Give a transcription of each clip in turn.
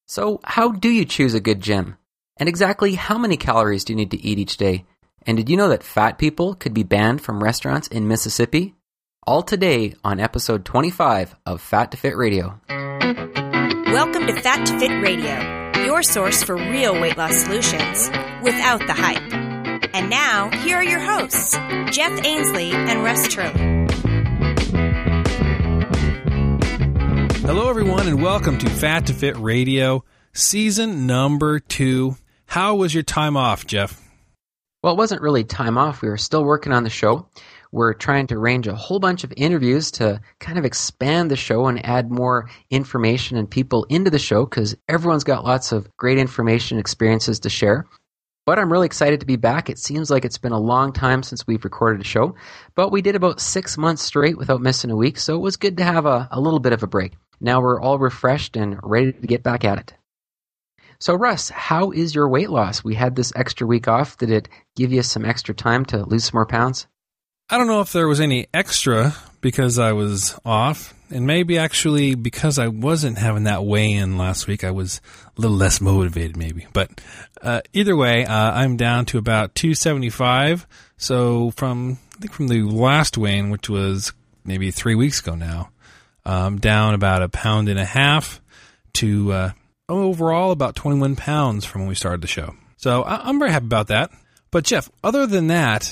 So, how do you choose a good gym? And exactly how many calories do you need to eat each day? And did you know that fat people could be banned from restaurants in Mississippi? All today on episode 25 of Fat to Fit Radio. Welcome to Fat to Fit Radio, your source for real weight loss solutions without the hype. And now, here are your hosts, Jeff Ainsley and Russ Turley. Hello, everyone, and welcome to Fat to Fit Radio, season number 2. How was your time off, Jeff? Well, it wasn't really time off. We were still working on the show. We're trying to arrange a whole bunch of interviews to kind of expand the show and add more information and people into the show because everyone's got lots of great information and experiences to share. But I'm really excited to be back. It seems like it's been a long time since we've recorded a show, but we did about 6 months straight without missing a week, so it was good to have a little bit of a break. Now we're all refreshed and ready to get back at it. So Russ, how is your weight loss? We had this extra week off. Did it give you some extra time to lose some more pounds? I don't know if there was any extra because I was off, and maybe actually because I wasn't having that weigh-in last week, I was a little less motivated maybe. But either way, I'm down to about 275. So from the last weigh-in, which was maybe 3 weeks ago now, down about 1.5 pounds to overall about 21 pounds from when we started the show. So I'm very happy about that. But Jeff, other than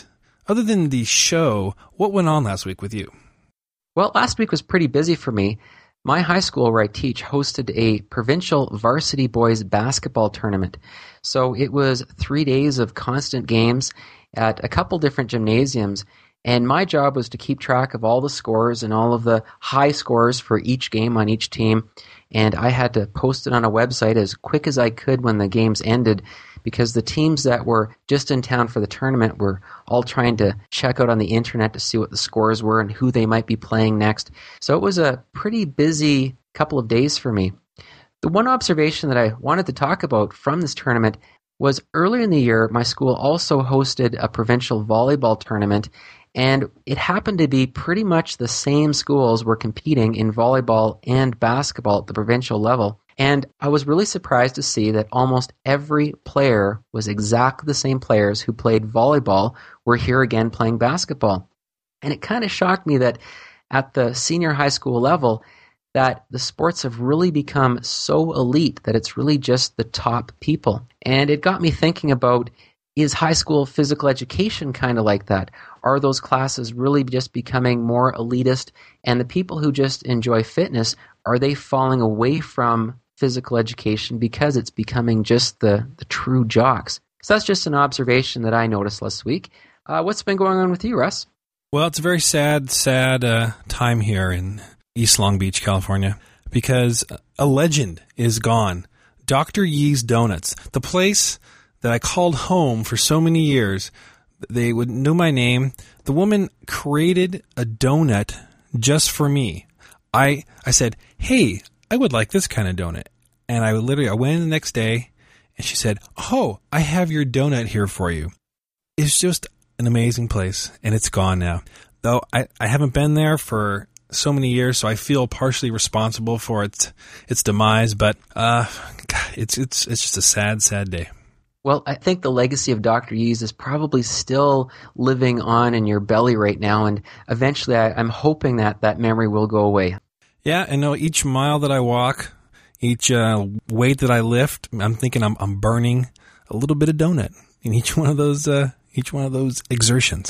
the show, what went on last week with you? Well, last week was pretty busy for me. My high school where I teach hosted a provincial varsity boys basketball tournament. So it was 3 days of constant games at a couple different gymnasiums. And my job was to keep track of all the scores and all of the high scores for each game on each team. And I had to post it on a website as quick as I could when the games ended because the teams that were just in town for the tournament were all trying to check out on the internet to see what the scores were and who they might be playing next. So it was a pretty busy couple of days for me. The one observation that I wanted to talk about from this tournament was earlier in the year, my school also hosted a provincial volleyball tournament. And it happened to be pretty much the same schools were competing in volleyball and basketball at the provincial level. And I was really surprised to see that almost every player was exactly the same players who played volleyball were here again playing basketball. And it kind of shocked me that at the senior high school level, that the sports have really become so elite that it's really just the top people. And it got me thinking about, is high school physical education kind of like that? Are those classes really just becoming more elitist? And the people who just enjoy fitness, are they falling away from physical education because it's becoming just the true jocks? So that's just an observation that I noticed last week. What's been going on with you, Russ? Well, it's a very sad time here in East Long Beach, California, because a legend is gone. Dr. Yi's Donuts, the place that I called home for so many years. They would know my name. The woman created a donut just for me. I said, hey, I would like this kind of donut. And I went in the next day and she said, oh, I have your donut here for you. It's just an amazing place and it's gone now. Though I haven't been there for so many years, so I feel partially responsible for its demise, but it's just a sad day. Well, I think the legacy of Dr. Yi's is probably still living on in your belly right now, and eventually I'm hoping that memory will go away. Yeah, I know each mile that I walk, each weight that I lift, I'm thinking I'm burning a little bit of donut in each one of those exertions.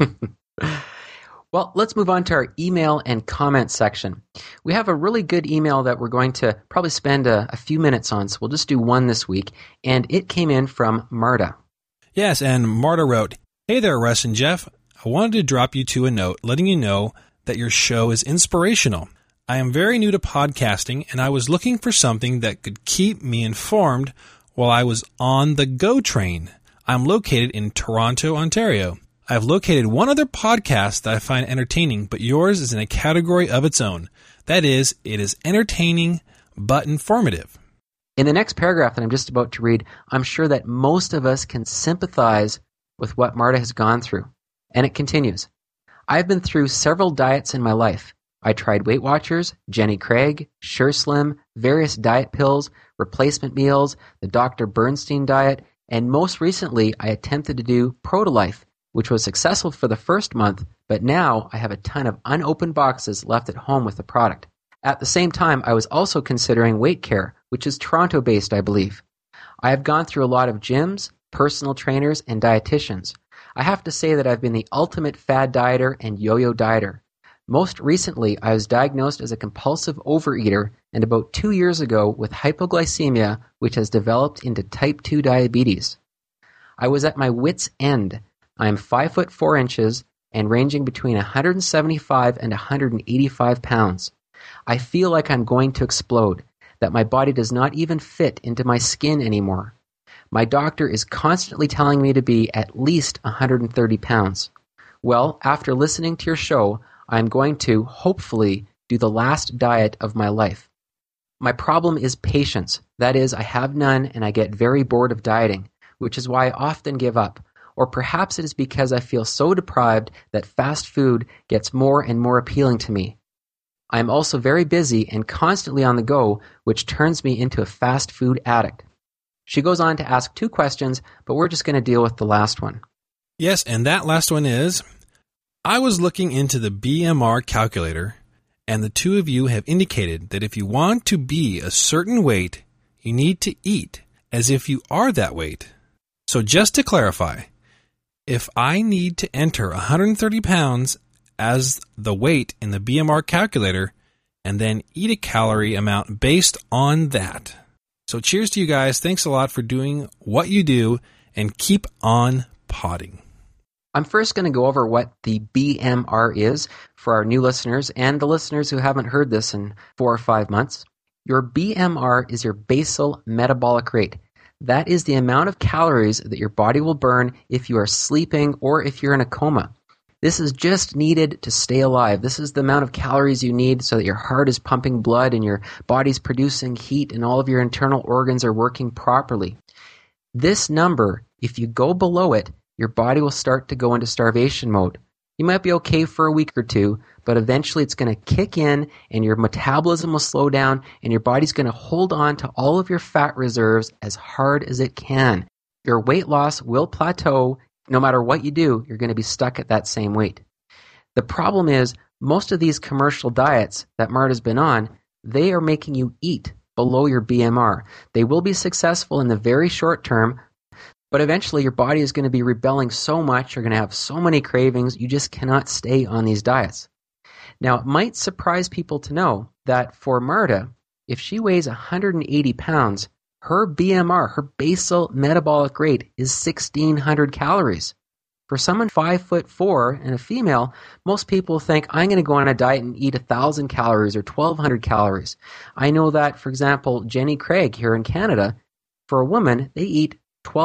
Well, let's move on to our email and comment section. We have a really good email that we're going to probably spend a few minutes on, so we'll just do one this week, and it came in from Marta. Yes, and Marta wrote, hey there, Russ and Jeff. I wanted to drop you two a note letting you know that your show is inspirational. I am very new to podcasting, and I was looking for something that could keep me informed while I was on the GO train. I'm located in Toronto, Ontario. I've located one other podcast that I find entertaining, but yours is in a category of its own. That is, it is entertaining but informative. In the next paragraph that I'm just about to read, I'm sure that most of us can sympathize with what Marta has gone through. And it continues. I've been through several diets in my life. I tried Weight Watchers, Jenny Craig, SureSlim, various diet pills, replacement meals, the Dr. Bernstein diet, and most recently I attempted to do Protolife, which was successful for the first month, but now I have a ton of unopened boxes left at home with the product. At the same time, I was also considering Weight Care, which is Toronto-based, I believe. I have gone through a lot of gyms, personal trainers, and dietitians. I have to say that I've been the ultimate fad dieter and yo-yo dieter. Most recently, I was diagnosed as a compulsive overeater and about 2 years ago with hypoglycemia, which has developed into type 2 diabetes. I was at my wit's end. I am 5 foot 4 inches and ranging between 175 and 185 pounds. I feel like I'm going to explode, that my body does not even fit into my skin anymore. My doctor is constantly telling me to be at least 130 pounds. Well, after listening to your show, I'm going to, hopefully, do the last diet of my life. My problem is patience. That is, I have none and I get very bored of dieting, which is why I often give up. Or perhaps it is because I feel so deprived that fast food gets more and more appealing to me. I am also very busy and constantly on the go, which turns me into a fast food addict. She goes on to ask 2 questions, but we're just going to deal with the last one. Yes, and that last one is, I was looking into the BMR calculator, and the two of you have indicated that if you want to be a certain weight, you need to eat as if you are that weight. So just to clarify, if I need to enter 130 pounds as the weight in the BMR calculator and then eat a calorie amount based on that. So cheers to you guys. Thanks a lot for doing what you do and keep on potting. I'm first going to go over what the BMR is for our new listeners and the listeners who haven't heard this in 4 or 5 months. Your BMR is your basal metabolic rate. That is the amount of calories that your body will burn if you are sleeping or if you're in a coma. This is just needed to stay alive. This is the amount of calories you need so that your heart is pumping blood and your body's producing heat and all of your internal organs are working properly. This number, if you go below it, your body will start to go into starvation mode. You might be okay for a week or 2, but eventually it's going to kick in and your metabolism will slow down and your body's going to hold on to all of your fat reserves as hard as it can. Your weight loss will plateau. No matter what you do, you're going to be stuck at that same weight. The problem is, most of these commercial diets that Marta's been on, they are making you eat below your BMR. They will be successful in the very short term, but eventually your body is going to be rebelling so much, you're going to have so many cravings, you just cannot stay on these diets. Now, it might surprise people to know that for Marta, if she weighs 180 pounds, her BMR, her basal metabolic rate, is 1,600 calories. For someone 5'4" and a female, most people think, I'm going to go on a diet and eat 1,000 calories or 1,200 calories. I know that, for example, Jenny Craig here in Canada, for a woman, they eat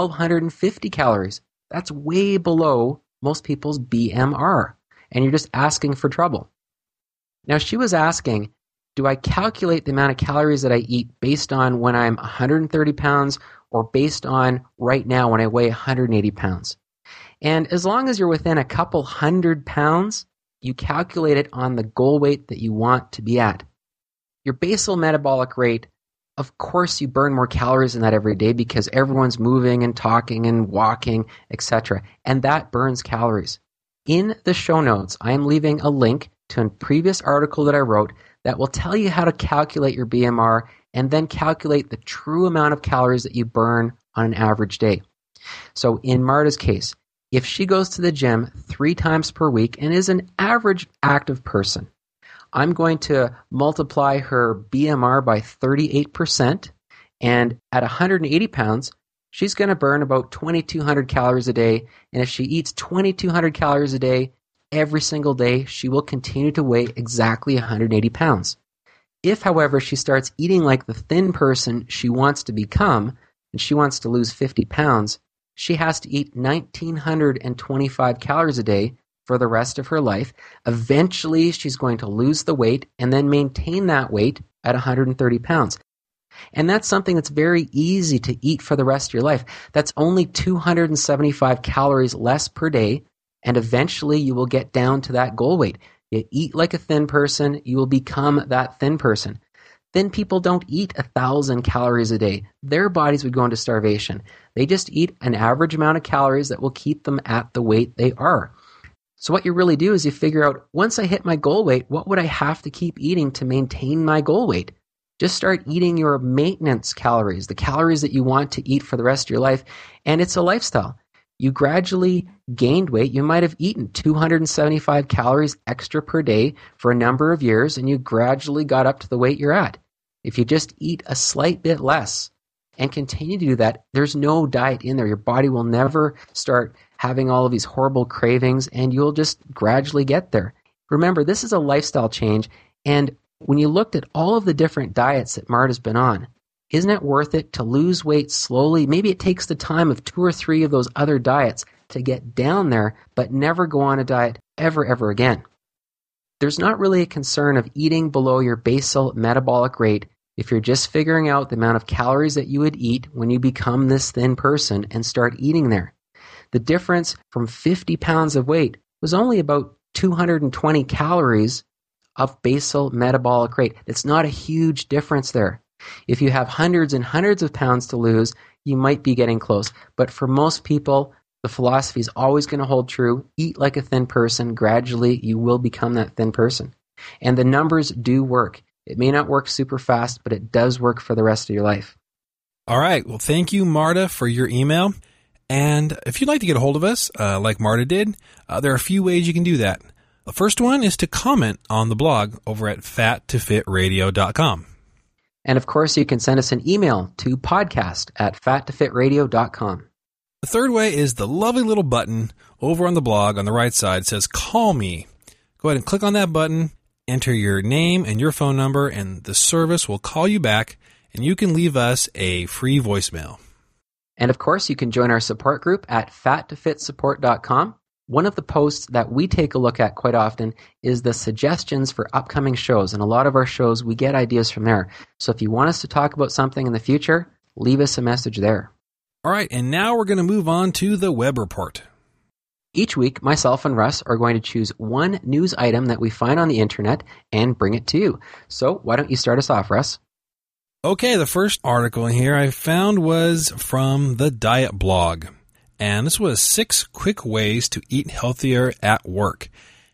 1,250 calories. That's way below most people's BMR, and you're just asking for trouble. Now, she was asking, do I calculate the amount of calories that I eat based on when I'm 130 pounds or based on right now when I weigh 180 pounds? And as long as you're within a couple 100 pounds, you calculate it on the goal weight that you want to be at. Your basal metabolic rate, of course you burn more calories than that every day because everyone's moving and talking and walking, etc. And that burns calories. In the show notes, I am leaving a link to a previous article that I wrote that will tell you how to calculate your BMR and then calculate the true amount of calories that you burn on an average day. So in Marta's case, if she goes to the gym 3 times per week and is an average active person, I'm going to multiply her BMR by 38%, and at 180 pounds, she's going to burn about 2,200 calories a day, and if she eats 2,200 calories a day every single day, she will continue to weigh exactly 180 pounds. If, however, she starts eating like the thin person she wants to become, and she wants to lose 50 pounds, she has to eat 1,925 calories a day for the rest of her life. Eventually, she's going to lose the weight and then maintain that weight at 130 pounds. And that's something that's very easy to eat for the rest of your life. That's only 275 calories less per day, and eventually you will get down to that goal weight. You eat like a thin person, you will become that thin person. Thin people don't eat 1,000 calories a day. Their bodies would go into starvation. They just eat an average amount of calories that will keep them at the weight they are. So what you really do is you figure out, once I hit my goal weight, what would I have to keep eating to maintain my goal weight? Just start eating your maintenance calories, the calories that you want to eat for the rest of your life, and it's a lifestyle. You gradually gained weight. You might have eaten 275 calories extra per day for a number of years, and you gradually got up to the weight you're at. If you just eat a slight bit less and continue to do that, there's no diet in there. Your body will never start having all of these horrible cravings, and you'll just gradually get there. Remember, this is a lifestyle change, and when you looked at all of the different diets that Marta's been on, isn't it worth it to lose weight slowly? Maybe it takes the time of 2 or 3 of those other diets to get down there, but never go on a diet ever again. There's not really a concern of eating below your basal metabolic rate if you're just figuring out the amount of calories that you would eat when you become this thin person and start eating there. The difference from 50 pounds of weight was only about 220 calories of basal metabolic rate. It's not a huge difference there. If you have hundreds and hundreds of pounds to lose, you might be getting close. But for most people, the philosophy is always going to hold true. Eat like a thin person. Gradually, you will become that thin person. And the numbers do work. It may not work super fast, but it does work for the rest of your life. All right. Well, thank you, Marta, for your email. And if you'd like to get a hold of us, like Marta did, there are a few ways you can do that. The first one is to comment on the blog over at fattofitradio.com. And of course, you can send us an email to podcast@fattofitradio.com. The third way is the lovely little button over on the blog on the right side says, Call Me. Go ahead and click on that button, enter your name and your phone number, and the service will call you back, and you can leave us a free voicemail. And of course, you can join our support group at fattofitsupport.com. One of the posts that we take a look at quite often is the suggestions for upcoming shows. And a lot of our shows, we get ideas from there. So if you want us to talk about something in the future, leave us a message there. All right, and now we're going to move on to the web report. Each week, myself and Russ are going to choose one news item that we find on the internet and bring it to you. So why don't you start us off, Russ? Okay, the first article here I found was from the Diet Blog. And this was 6 quick ways to eat healthier at work.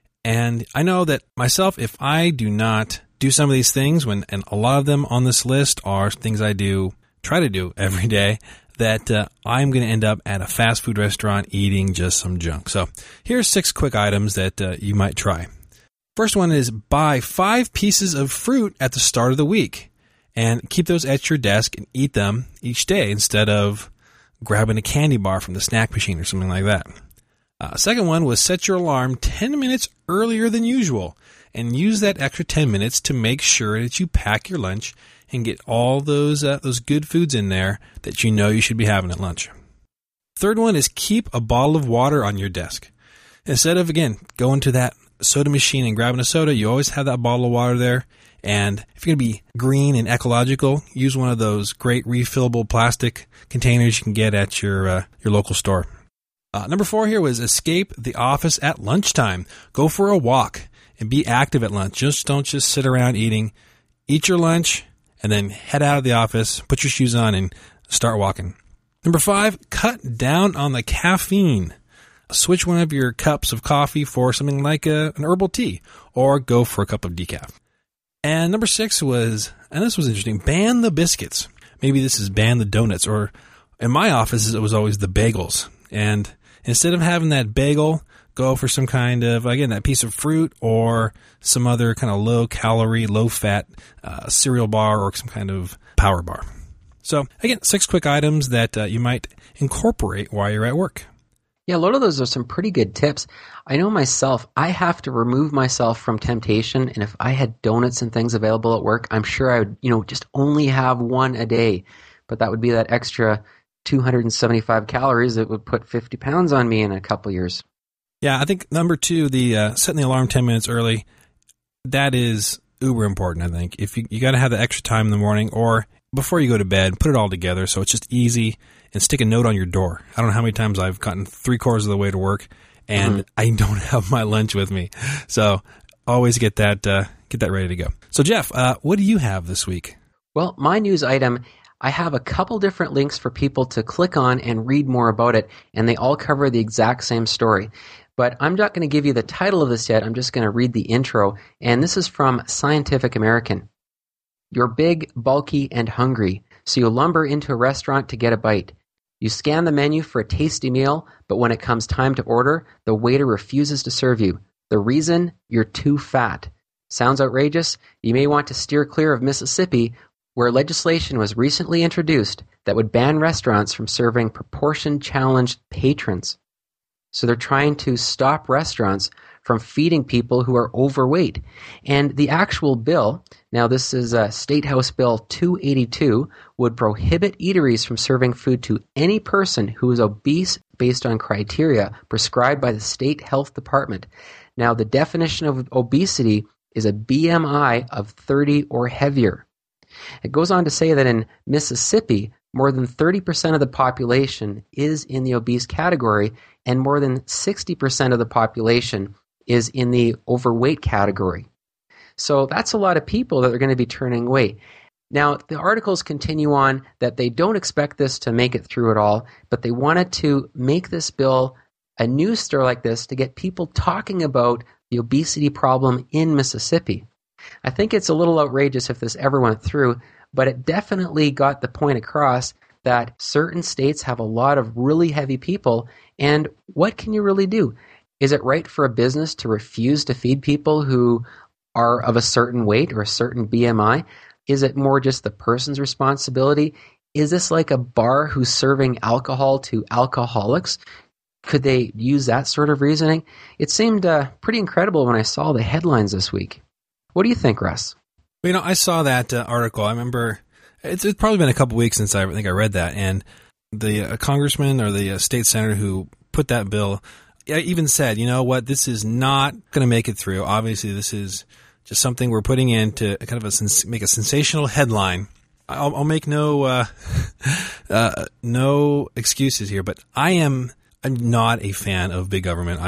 And I know that myself, if I do not do some of these things, and a lot of them on this list are things I try to do every day, that I'm going to end up at a fast food restaurant eating just some junk. So here's 6 quick items that you might try. First one is buy 5 pieces of fruit at the start of the week and keep those at your desk and eat them each day instead of grabbing a candy bar from the snack machine or something like that. Second one was set your alarm 10 minutes earlier than usual and use that extra 10 minutes to make sure that you pack your lunch and get all those good foods in there that you know you should be having at lunch. Third one is keep a bottle of water on your desk. Instead of, again, going to that soda machine and grabbing a soda, you always have that bottle of water there. And if you're going to be green and ecological, use one of those great refillable plastic containers you can get at your local store. Number 4 here was escape the office at lunchtime. Go for a walk and be active at lunch. Don't just sit around eating. Eat your lunch and then head out of the office, put your shoes on, and start walking. Number 5, cut down on the caffeine. Switch one of your cups of coffee for something like an herbal tea, or go for a cup of decaf. And number 6 was, and this was interesting, ban the biscuits. Maybe this is ban the donuts, or in my office, it was always the bagels. And instead of having that bagel, go for some kind of, again, that piece of fruit or some other kind of low-calorie, low-fat cereal bar or some kind of power bar. So, again, 6 quick items that you might incorporate while you're at work. Yeah, a lot of those are some pretty good tips. I know myself, I have to remove myself from temptation, and if I had donuts and things available at work, I'm sure I would, just only have one a day. But that would be that extra 275 calories that would put 50 pounds on me in a couple years. Yeah, I think number 2, the setting the alarm 10 minutes early, that is uber important, I think. If you got to have the extra time in the morning or before you go to bed, put it all together so it's just easy, and stick a note on your door. I don't know how many times I've gotten 3/4 of the way to work and I don't have my lunch with me. So always get that ready to go. So, Jeff, what do you have this week? Well, my news item, I have a couple different links for people to click on and read more about it, and they all cover the exact same story. But I'm not going to give you the title of this yet. I'm just going to read the intro, and this is from Scientific American. You're big, bulky, and hungry, so you lumber into a restaurant to get a bite. You scan the menu for a tasty meal, but when it comes time to order, the waiter refuses to serve you. The reason? You're too fat. Sounds outrageous? You may want to steer clear of Mississippi, where legislation was recently introduced that would ban restaurants from serving proportion-challenged patrons. So they're trying to stop restaurants from feeding people who are overweight. And the actual bill, now this is State House Bill 282, would prohibit eateries from serving food to any person who is obese based on criteria prescribed by the state health department. Now, the definition of obesity is a BMI of 30 or heavier. It goes on to say that in Mississippi, more than 30% of the population is in the obese category, and more than 60% of the population is in the overweight category. So that's a lot of people that are going to be turning away. Now, the articles continue on that they don't expect this to make it through at all, but they wanted to make this bill a news story like this to get people talking about the obesity problem in Mississippi. I think it's a little outrageous if this ever went through, but it definitely got the point across that certain states have a lot of really heavy people, and what can you really do? Is it right for a business to refuse to feed people who are of a certain weight or a certain BMI? Is it more just the person's responsibility? Is this like a bar who's serving alcohol to alcoholics? Could they use that sort of reasoning? It seemed pretty incredible when I saw the headlines this week. What do you think, Russ? Well, I saw that article. I remember it's probably been a couple weeks since I think I read that, and the congressman or the state senator who put that bill even said, you know what, this is not going to make it through. Obviously, this is just something we're putting in to kind of make a sensational headline. I'll make no excuses here, but I'm not a fan of big government.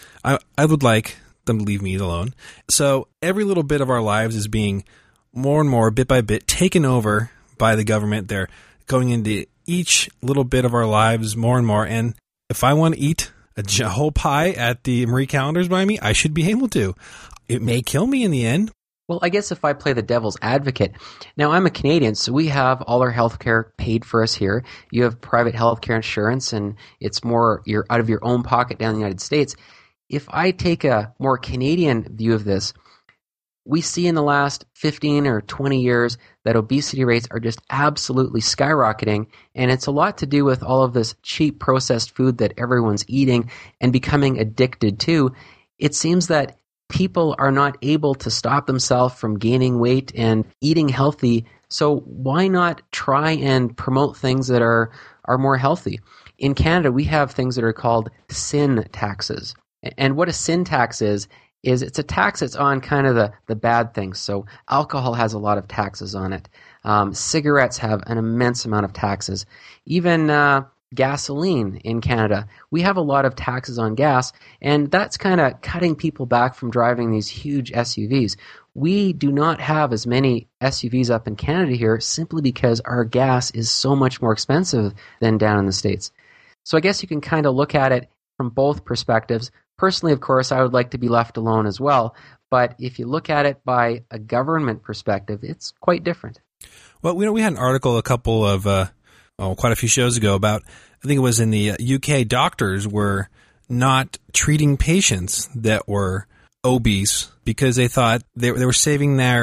I would like them to leave me alone. So every little bit of our lives is being more and more, bit by bit, taken over by the government. They're going into each little bit of our lives more and more. And if I want to eat a whole pie at the Marie Callender's by me, I should be able to. It may kill me in the end. Well, I guess if I play the devil's advocate, now I'm a Canadian, so we have all our health care paid for us here. You have private health care insurance, and it's more you're out of your own pocket down in the United States. If I take a more Canadian view of this, we see in the last 15 or 20 years that obesity rates are just absolutely skyrocketing, and it's a lot to do with all of this cheap processed food that everyone's eating and becoming addicted to. It seems that people are not able to stop themselves from gaining weight and eating healthy, so why not try and promote things that are more healthy? In Canada, we have things that are called sin taxes. And what a sin tax is it's a tax that's on kind of the bad things. So alcohol has a lot of taxes on it. Cigarettes have an immense amount of taxes. Even gasoline in Canada, we have a lot of taxes on gas, and that's kind of cutting people back from driving these huge SUVs. We do not have as many SUVs up in Canada here simply because our gas is so much more expensive than down in the States. So I guess you can kind of look at it from both perspectives. Personally, of course, I would like to be left alone as well, but if you look at it by a government perspective, it's quite different. Well, we had an article a couple of quite a few shows ago about, I think it was in the UK, doctors were not treating patients that were obese because they thought they were saving their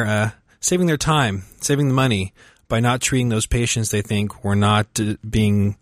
time, saving the money by not treating those patients they think were not doing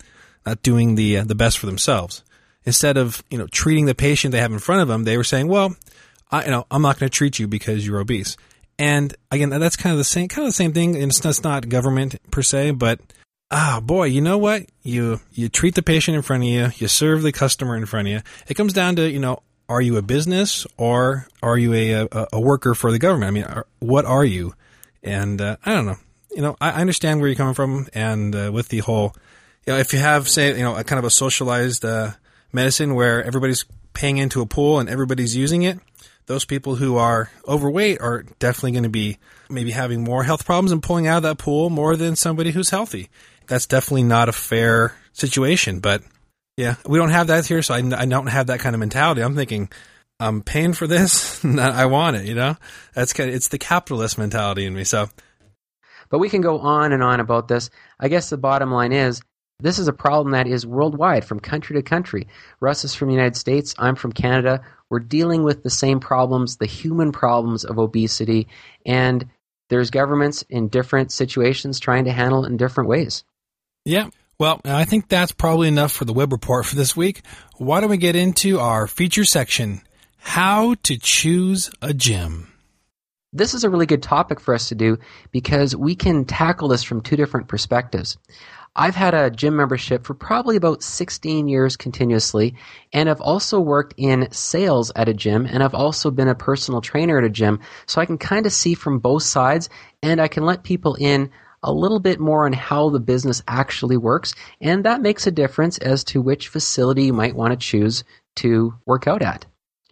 the best for themselves. Instead of treating the patient they have in front of them, they were saying, "Well, I'm not going to treat you because you're obese." And again, that's kind of the same thing. And it's not government per se, but boy, you know what? You treat the patient in front of you, you serve the customer in front of you. It comes down to are you a business or are you a worker for the government? I mean, what are you? And I don't know. I understand where you're coming from, and with the whole, if you have a kind of a socialized medicine where everybody's paying into a pool and everybody's using it, those people who are overweight are definitely going to be maybe having more health problems and pulling out of that pool more than somebody who's healthy. That's definitely not a fair situation. But yeah, we don't have that here, so I don't have that kind of mentality. I'm thinking, I'm paying for this, I want it, it's the capitalist mentality in me. So, but we can go on and on about this. I guess the bottom line is, this is a problem that is worldwide, from country to country. Russ is from the United States. I'm from Canada. We're dealing with the same problems, the human problems of obesity, and there's governments in different situations trying to handle it in different ways. Yeah. Well, I think that's probably enough for the web report for this week. Why don't we get into our feature section, How to Choose a Gym. This is a really good topic for us to do because we can tackle this from two different perspectives. I've had a gym membership for probably about 16 years continuously, and I've also worked in sales at a gym, and I've also been a personal trainer at a gym, so I can kind of see from both sides, and I can let people in a little bit more on how the business actually works, and that makes a difference as to which facility you might want to choose to work out at.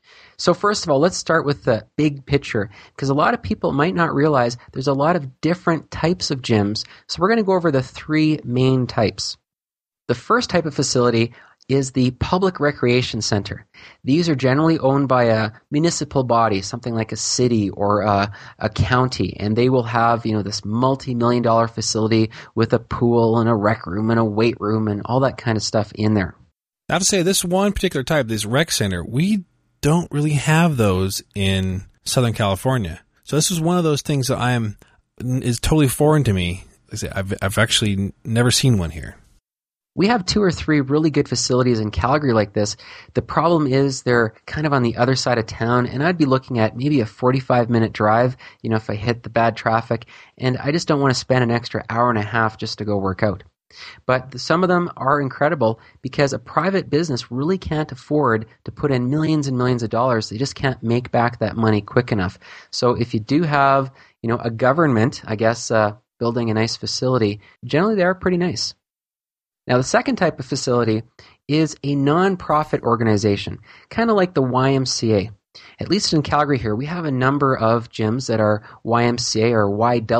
So first of all, let's start with the big picture, because a lot of people might not realize there's a lot of different types of gyms. So we're going to go over the three main types. The first type of facility is the public recreation center. These are generally owned by a municipal body, something like a city or a county, and they will have, this multi-million-dollar facility with a pool and a rec room and a weight room and all that kind of stuff in there. I have to say, this one particular type, this rec center, we don't really have those in Southern California. So this is one of those things that is totally foreign to me. I've actually never seen one here. We have 2 or 3 really good facilities in Calgary like this. The problem is they're kind of on the other side of town, and I'd be looking at maybe a 45-minute drive, if I hit the bad traffic, and I just don't want to spend an extra hour and a half just to go work out. But some of them are incredible because a private business really can't afford to put in millions and millions of dollars. They just can't make back that money quick enough. So if you do have, a government, building a nice facility, generally they are pretty nice. Now the second type of facility is a non-profit organization, kind of like the YMCA. At least in Calgary here, we have a number of gyms that are YMCA or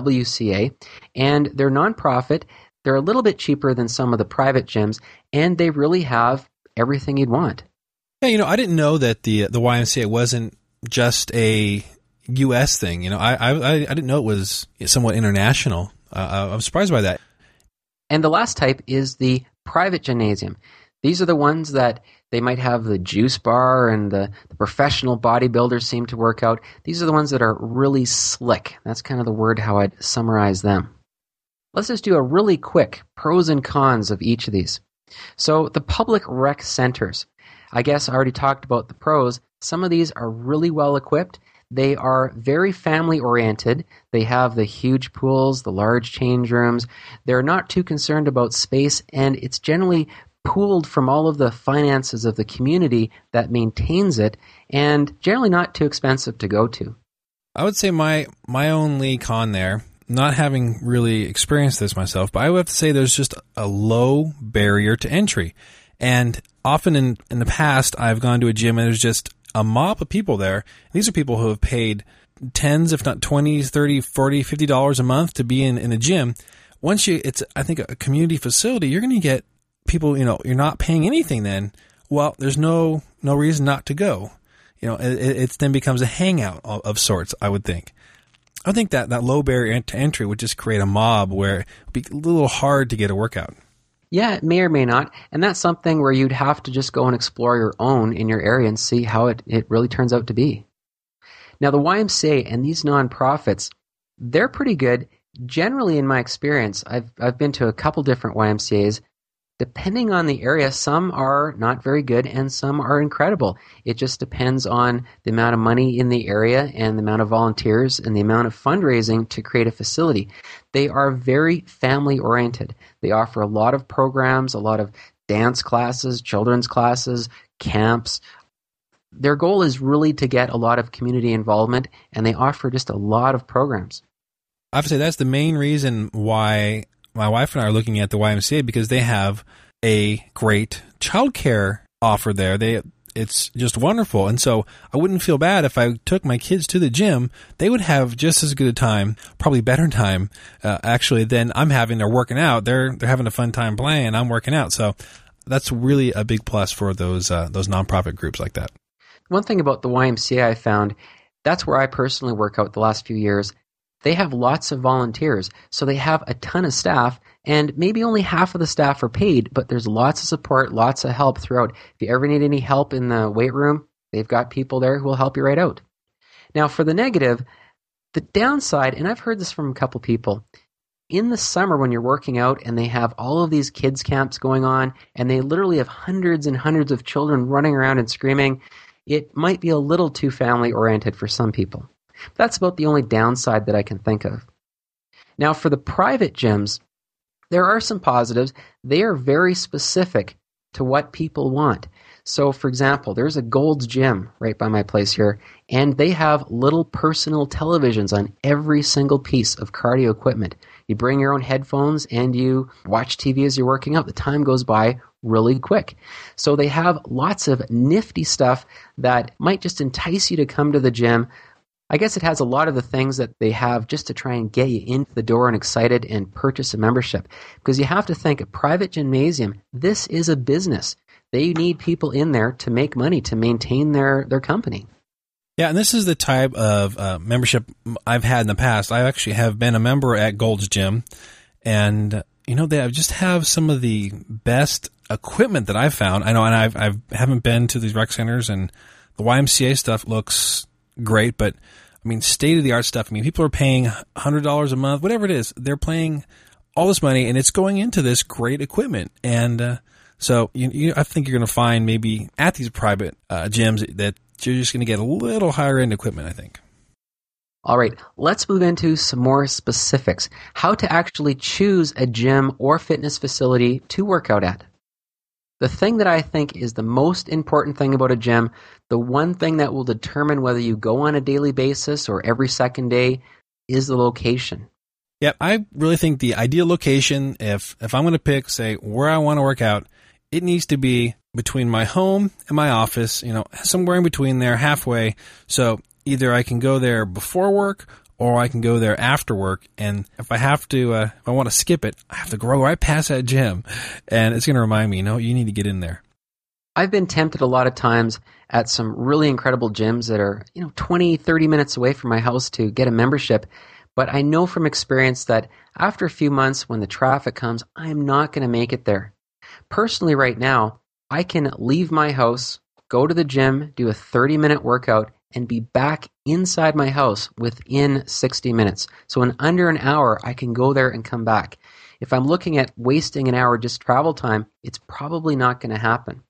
YWCA, and they're non-profit. They're a little bit cheaper than some of the private gyms, and they really have everything you'd want. Yeah, I didn't know that the YMCA wasn't just a U.S. thing. I didn't know it was somewhat international. I'm surprised by that. And the last type is the private gymnasium. These are the ones that they might have the juice bar and the professional bodybuilders seem to work out. These are the ones that are really slick. That's kind of the word how I'd summarize them. Let's just do a really quick pros and cons of each of these. So the public rec centers. I guess I already talked about the pros. Some of these are really well equipped. They are very family oriented. They have the huge pools, the large change rooms. They're not too concerned about space, and it's generally pooled from all of the finances of the community that maintains it, and generally not too expensive to go to. I would say my only con there, not having really experienced this myself, but I would have to say there's just a low barrier to entry. And often in the past, I've gone to a gym and there's just a mob of people there. These are people who have paid tens, if not 20, 30, 40, $50 a month to be in a gym. Once it's, I think, a community facility, you're going to get people, you're not paying anything then. Well, there's no reason not to go. It then becomes a hangout of sorts, I would think. I think that low barrier to entry would just create a mob where it would be a little hard to get a workout. Yeah, it may or may not. And that's something where you'd have to just go and explore your own in your area and see how it really turns out to be. Now, the YMCA and these nonprofits, they're pretty good. Generally, in my experience, I've been to a couple different YMCAs. Depending on the area, some are not very good and some are incredible. It just depends on the amount of money in the area and the amount of volunteers and the amount of fundraising to create a facility. They are very family-oriented. They offer a lot of programs, a lot of dance classes, children's classes, camps. Their goal is really to get a lot of community involvement, and they offer just a lot of programs. I have to say that's the main reason why my wife and I are looking at the YMCA, because they have a great childcare offer there. it's just wonderful. And so I wouldn't feel bad if I took my kids to the gym. They would have just as good a time, probably better time, actually, than I'm having. They're working out. They're having a fun time playing. I'm working out. So that's really a big plus for those nonprofit groups like that. One thing about the YMCA I found, that's where I personally work out the last few years. They have lots of volunteers, so they have a ton of staff, and maybe only half of the staff are paid, but there's lots of support, lots of help throughout. If you ever need any help in the weight room, they've got people there who will help you right out. Now, for the negative, the downside, and I've heard this from a couple people, in the summer when you're working out and they have all of these kids camps going on, and they literally have hundreds and hundreds of children running around and screaming, it might be a little too family-oriented for some people. That's about the only downside that I can think of. Now, for the private gyms, there are some positives. They are very specific to what people want. So, for example, there's a Gold's Gym right by my place here, and they have little personal televisions on every single piece of cardio equipment. You bring your own headphones and you watch TV as you're working out. The time goes by really quick. So they have lots of nifty stuff that might just entice you to come to the gym. I guess it has a lot of the things that they have just to try and get you into the door and excited and purchase a membership. Because you have to think, a private gymnasium, this is a business. They need people in there to make money, to maintain their company. Yeah, and this is the type of membership I've had in the past. I actually have been a member at Gold's Gym, and they just have some of the best equipment that I've found. I know, and I haven't been to these rec centers, and the YMCA stuff looks great, but I mean, state-of-the-art stuff. I mean, people are paying $100 a month, whatever it is. They're paying all this money, and it's going into this great equipment. And so I think you're going to find maybe at these private gyms that you're just going to get a little higher-end equipment, I think. All right, let's move into some more specifics. How to actually choose a gym or fitness facility to work out at. The thing that I think is the most important thing about a gym, the one thing that will determine whether you go on a daily basis or every second day, is the location. Yeah, I really think the ideal location, if I'm going to pick, say, where I want to work out, it needs to be between my home and my office, somewhere in between there, halfway. So either I can go there before work or I can go there after work. And if I have to, if I want to skip it, I have to go right past that gym. And it's going to remind me, you need to get in there. I've been tempted a lot of times at some really incredible gyms that are, 20, 30 minutes away from my house to get a membership. But I know from experience that after a few months when the traffic comes, I'm not going to make it there. Personally, right now, I can leave my house, go to the gym, do a 30-minute workout, and be back inside my house within 60 minutes. So in under an hour, I can go there and come back. If I'm looking at wasting an hour just travel time, it's probably not going to happen.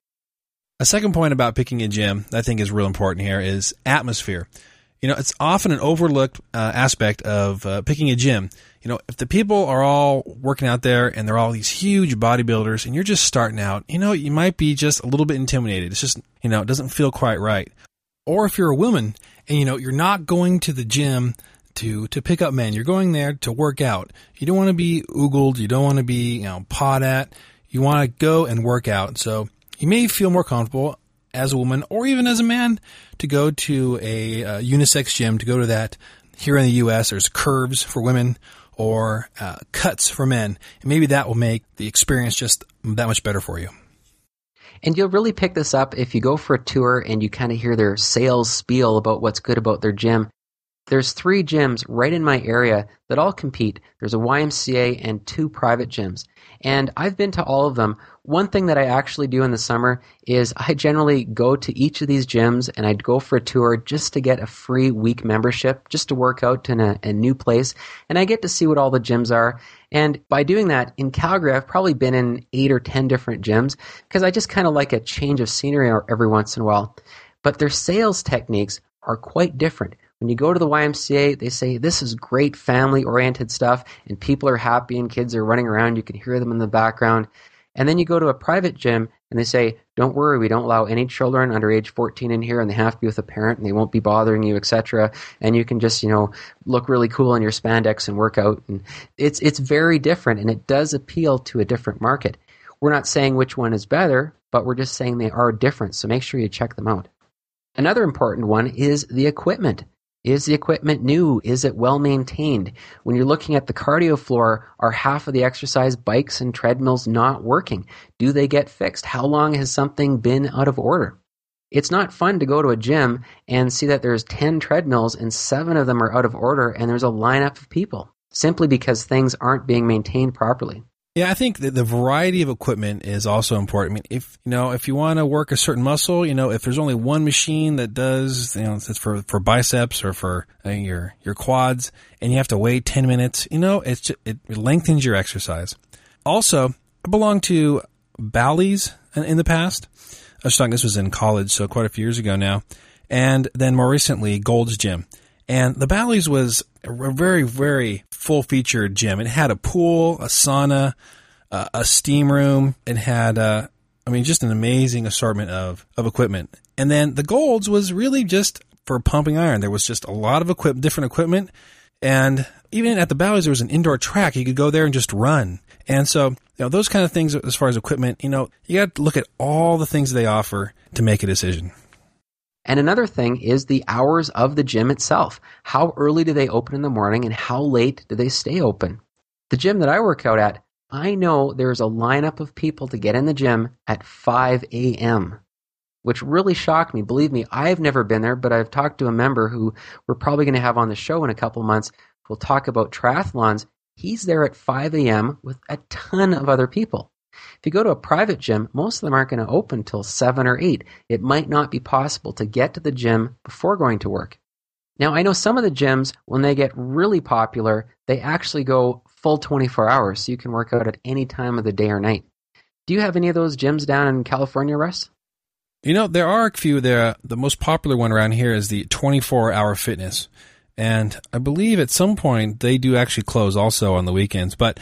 A second point about picking a gym that I think is real important here is atmosphere. It's often an overlooked aspect of picking a gym. If the people are all working out there and they're all these huge bodybuilders and you're just starting out, you might be just a little bit intimidated. It's just, it doesn't feel quite right. Or if you're a woman and, you're not going to the gym to pick up men, you're going there to work out. You don't want to be oogled. You don't want to be, pawed at. You want to go and work out. So you may feel more comfortable as a woman or even as a man to go to a unisex gym, to go to that. Here in the U.S., there's curves for women or cuts for men. And maybe that will make the experience just that much better for you. And you'll really pick this up if you go for a tour and you kind of hear their sales spiel about what's good about their gym. There's 3 gyms right in my area that all compete. There's a YMCA and 2 private gyms. And I've been to all of them. One thing that I actually do in the summer is I generally go to each of these gyms and I'd go for a tour just to get a free week membership, just to work out in a new place. And I get to see what all the gyms are. And by doing that, in Calgary, I've probably been in 8 or 10 different gyms because I just kind of like a change of scenery every once in a while. But their sales techniques are quite different. When you go to the YMCA, they say, this is great family-oriented stuff, and people are happy and kids are running around. You can hear them in the background. And then you go to a private gym, and they say, don't worry, we don't allow any children under age 14 in here, and they have to be with a parent, and they won't be bothering you, etc. And you can just, look really cool in your spandex and work out. And it's very different, and it does appeal to a different market. We're not saying which one is better, but we're just saying they are different, so make sure you check them out. Another important one is the equipment. Is the equipment new? Is it well maintained? When you're looking at the cardio floor, are half of the exercise bikes and treadmills not working? Do they get fixed? How long has something been out of order? It's not fun to go to a gym and see that there's 10 treadmills and 7 of them are out of order and there's a lineup of people, simply because things aren't being maintained properly. Yeah, I think that the variety of equipment is also important. I mean, if you want to work a certain muscle, if there's only one machine that does, it's for biceps or for your quads, and you have to wait 10 minutes, it lengthens your exercise. Also, I belonged to Bally's in the past. I was talking, this was in college, so quite a few years ago now. And then more recently, Gold's Gym. And the Bally's was a very, very full-featured gym. It had a pool, a sauna, a steam room. It had, just an amazing assortment of equipment. And then the Gold's was really just for pumping iron. There was just a lot of different equipment. And even at the Bally's, there was an indoor track. You could go there and just run. And so, those kind of things as far as equipment, you got to look at all the things they offer to make a decision. And another thing is the hours of the gym itself. How early do they open in the morning and how late do they stay open? The gym that I work out at, I know there's a lineup of people to get in the gym at 5 a.m., which really shocked me. Believe me, I've never been there, but I've talked to a member who we're probably going to have on the show in a couple months. We'll talk about triathlons. He's there at 5 a.m. with a ton of other people. If you go to a private gym, most of them aren't going to open till 7 or 8. It might not be possible to get to the gym before going to work. Now, I know some of the gyms, when they get really popular, they actually go full 24 hours, so you can work out at any time of the day or night. Do you have any of those gyms down in California, Russ? There are a few there. The most popular one around here is the 24-Hour Fitness. And I believe at some point they do actually close also on the weekends. But,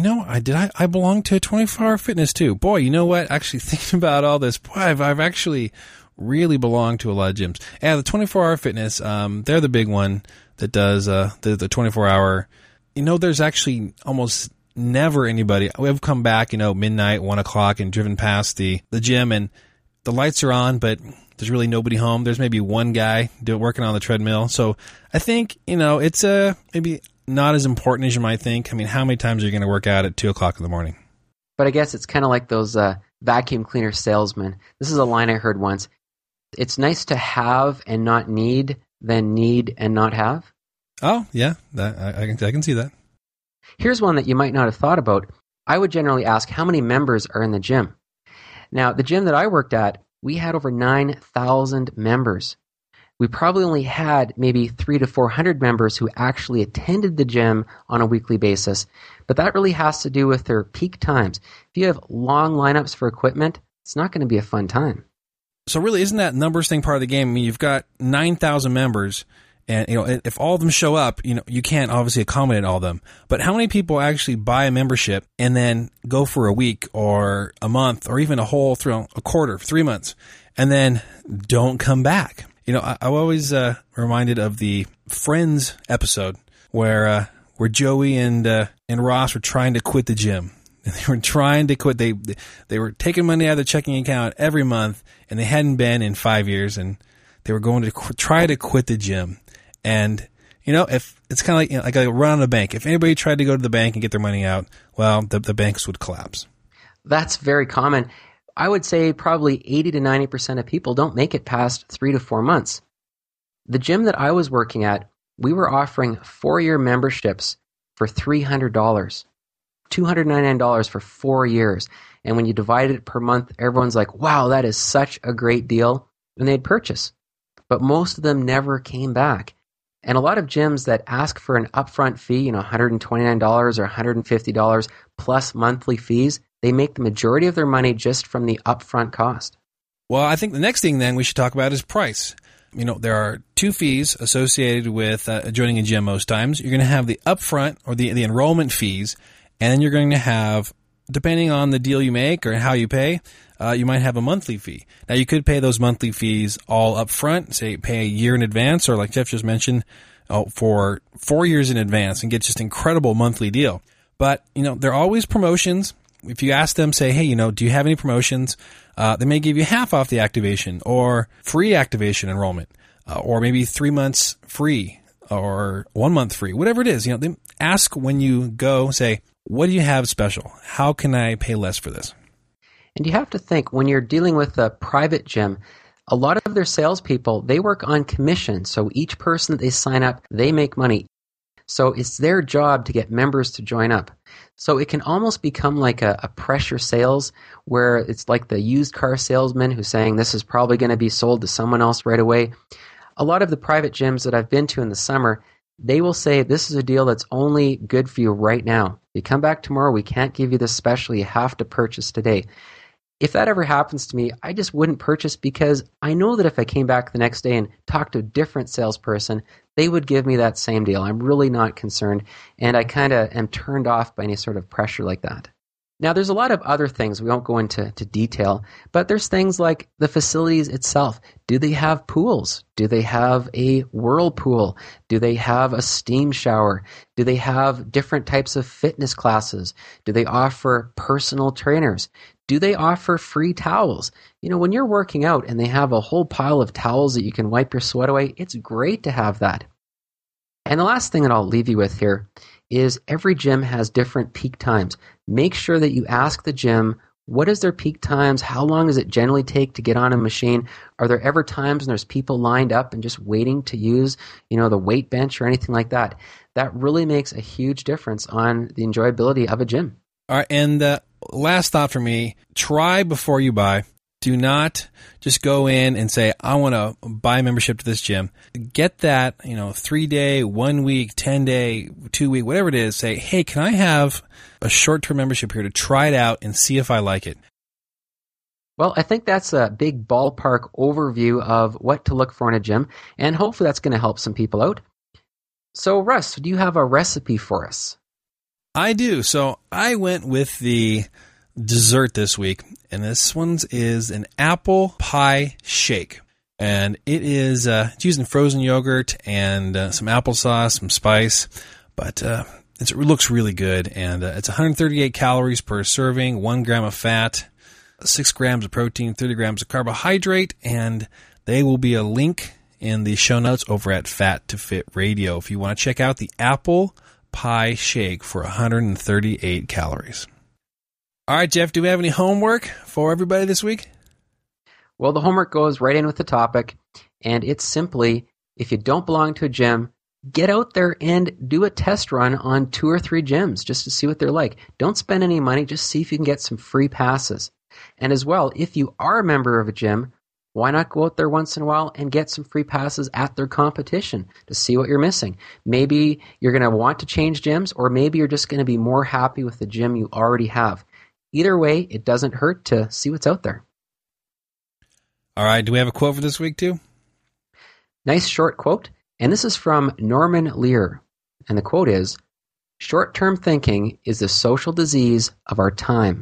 I belong to a 24-Hour Fitness too. Boy, you know what? Actually thinking about all this, boy, I've actually really belonged to a lot of gyms. Yeah, the 24-Hour Fitness, they're the big one that does the 24-hour. There's actually almost never anybody. We've come back, midnight, 1 o'clock and driven past the gym and the lights are on, but there's really nobody home. There's maybe one guy working on the treadmill. So I think, it's maybe not as important as you might think. I mean, how many times are you going to work out at 2 o'clock in the morning? But I guess it's kind of like those vacuum cleaner salesmen. This is a line I heard once. It's nice to have and not need than need and not have. Oh, yeah. I can see that. Here's one that you might not have thought about. I would generally ask how many members are in the gym. Now, the gym that I worked at, we had over 9,000 members. We probably only had maybe 300 to 400 members who actually attended the gym on a weekly basis. But that really has to do with their peak times. If you have long lineups for equipment, it's not going to be a fun time. So really, isn't that numbers thing part of the game? I mean, you've got 9,000 members, and if all of them show up, you can't obviously accommodate all of them. But how many people actually buy a membership and then go for a week or a month or even a quarter, 3 months, and then don't come back? I'm always reminded of the Friends episode where Joey and Ross were trying to quit the gym. They were trying to quit. They were taking money out of their checking account every month, and they hadn't been in 5 years, and they were going to try to quit the gym. And if it's kind of like a run on a bank. If anybody tried to go to the bank and get their money out, well, the banks would collapse. That's very common. I would say probably 80 to 90% of people don't make it past 3 to 4 months. The gym that I was working at, we were offering 4-year memberships for $300, $299 for 4 years. And when you divide it per month, everyone's like, wow, that is such a great deal. And they'd purchase. But most of them never came back. And a lot of gyms that ask for an upfront fee, $129 or $150 plus monthly fees, they make the majority of their money just from the upfront cost. Well, I think the next thing then we should talk about is price. There are 2 fees associated with joining a gym most times. You're going to have the upfront or the enrollment fees, and then you're going to have, depending on the deal you make or how you pay, you might have a monthly fee. Now, you could pay those monthly fees all up front, say pay a year in advance, or like Jeff just mentioned, for 4 years in advance and get just incredible monthly deal. But, there are always promotions. if you ask them, say, hey, do you have any promotions? They may give you half off the activation or free activation enrollment, or maybe 3 months free or 1 month free, whatever it is. They ask when you go, say, what do you have special? How can I pay less for this? And you have to think, when you're dealing with a private gym, a lot of their salespeople, they work on commission. So each person that they sign up, they make money. So it's their job to get members to join up. So it can almost become like a pressure sales, where it's like the used car salesman who's saying this is probably going to be sold to someone else right away. A lot of the private gyms that I've been to in the summer, they will say this is a deal that's only good for you right now. You come back tomorrow, we can't give you this special. You have to purchase today. If that ever happens to me, I just wouldn't purchase, because I know that if I came back the next day and talked to a different salesperson, they would give me that same deal. I'm really not concerned, and I kind of am turned off by any sort of pressure like that. Now, there's a lot of other things. We won't go into detail, but there's things like the facilities itself. Do they have pools? Do they have a whirlpool? Do they have a steam shower? Do they have different types of fitness classes? Do they offer personal trainers? Do they offer free towels? When you're working out and they have a whole pile of towels that you can wipe your sweat away, it's great to have that. And the last thing that I'll leave you with here is every gym has different peak times. Make sure that you ask the gym, what is their peak times? How long does it generally take to get on a machine? Are there ever times when there's people lined up and just waiting to use, the weight bench or anything like that? That really makes a huge difference on the enjoyability of a gym. All right, and last thought for me, try before you buy. Do not just go in and say, I want to buy membership to this gym. Get that, 3-day, 1 week, 10-day, 2 week, whatever it is. Say, hey, can I have a short-term membership here to try it out and see if I like it? Well, I think that's a big ballpark overview of what to look for in a gym, and hopefully that's going to help some people out. So, Russ, do you have a recipe for us? I do. So I went with the dessert this week, and this one's is an apple pie shake. And it is it's using frozen yogurt and some applesauce, some spice, but it looks really good. And it's 138 calories per serving, 1 gram of fat, 6 grams of protein, 30 grams of carbohydrate, and they will be a link in the show notes over at Fat to Fit Radio if you want to check out the apple pie shake for 138 calories. All right, Jeff, do we have any homework for everybody this week? Well, the homework goes right in with the topic, and it's simply, if you don't belong to a gym, get out there and do a test run on 2 or 3 gyms just to see what they're like. Don't spend any money, just see if you can get some free passes. And as well, if you are a member of a gym, why not go out there once in a while and get some free passes at their competition to see what you're missing? Maybe you're going to want to change gyms, or maybe you're just going to be more happy with the gym you already have. Either way, it doesn't hurt to see what's out there. All right, do we have a quote for this week too? Nice short quote, and this is from Norman Lear. And the quote is, "Short-term thinking is the social disease of our time."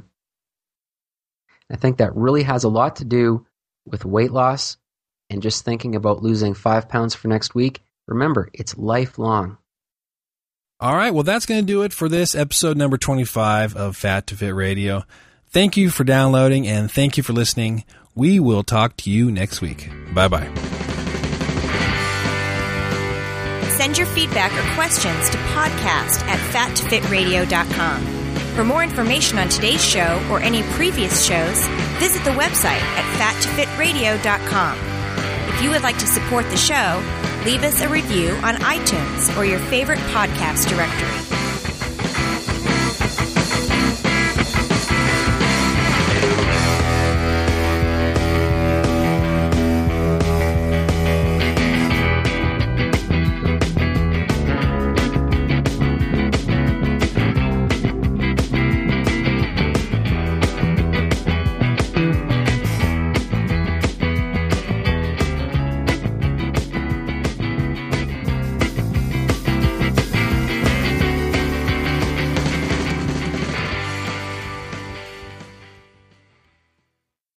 I think that really has a lot to do with weight loss and just thinking about losing 5 pounds for next week. Remember, it's lifelong. All right, well, that's going to do it for this episode number 25 of Fat to Fit Radio. Thank you for downloading, and thank you for listening. We will talk to you next week. Bye-bye. Send your feedback or questions to podcast@fattofitradio.com. For more information on today's show or any previous shows, visit the website at fattofitradio.com. If you would like to support the show, leave us a review on iTunes or your favorite podcast directory.